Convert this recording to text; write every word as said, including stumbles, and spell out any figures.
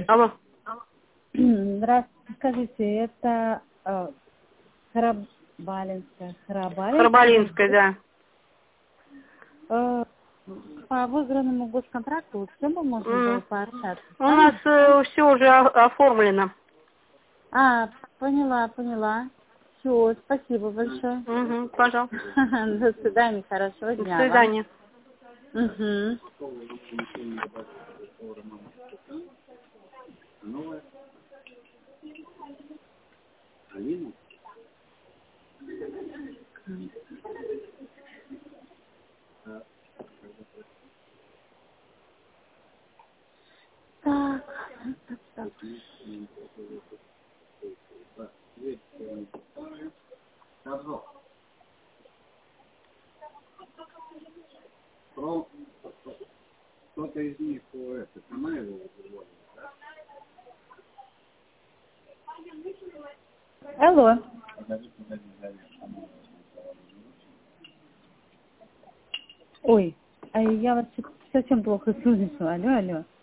Алло. Здравствуйте, скажите, это э, Харабалинская, Харабалинская? Харабалинская, да. Э, по выигранному госконтракту все мы можем М. было пообщаться? У нас э, все уже о- оформлено. А, поняла, поняла. Все, спасибо большое. Угу, пожалуйста. До свидания, хорошего До дня вам. свидания. Угу. Так, так, так. Кто-то из них, это, сама его выводит, да? Алло. Ой, а я вас совсем плохо слышу. Алло, алло.